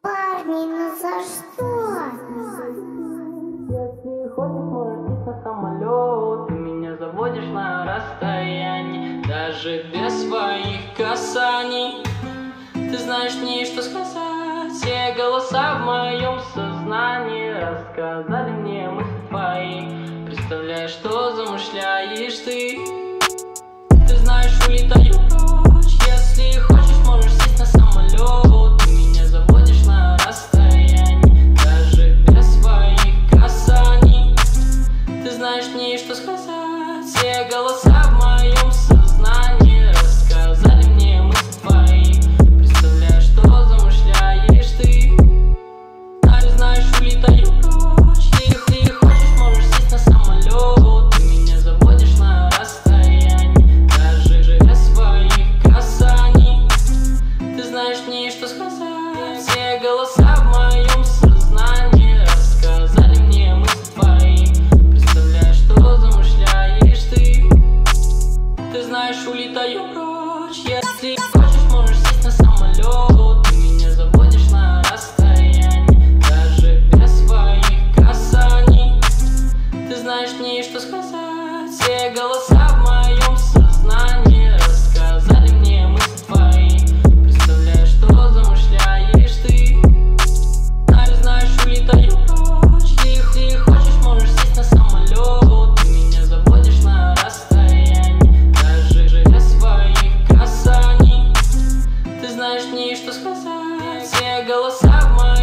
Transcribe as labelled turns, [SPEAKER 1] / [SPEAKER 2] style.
[SPEAKER 1] Парни, ну за что?
[SPEAKER 2] Если хочешь, можешь сесть на самолет. Ты меня заводишь на расстоянии, даже без своих касаний. Ты знаешь мне, что сказать. Все голоса в моем сознании рассказали мне мысли твои. Представляешь, что замышляешь ты. Ты знаешь, улетаю прочь. Если хочешь, можешь сесть на самолет. Ты меня заводишь на расстоянии, даже без своих касаний. Ты знаешь мне, что сказать. Все голоса в моем сознании рассказали мне мысли твои. Представляешь, что замышляешь ты. Знаешь, улетаю прочь. Если хочешь, можешь сесть на самолет. Ты меня заводишь на расстоянии, даже без своих касаний. Ты знаешь мне, что сказать. Все голоса в моем сознании рассказали мне мысли твои. Представляешь, что замышляешь ты. Ты знаешь, улетаю прочь. Если хочешь, можешь сесть на самолет. Ты меня заводишь на расстоянии, даже без своих касаний. Ты знаешь мне, что сказать. Все голоса в моем сознании рассказали мне мысли твои. Представляешь, что замышляешь ты. Знаешь, улетаю прочь. Если хочешь, можешь сесть на самолет. Ты меня заводишь на расстоянии, даже без своих касаний. Ты знаешь мне, что сказать. Все голоса в моем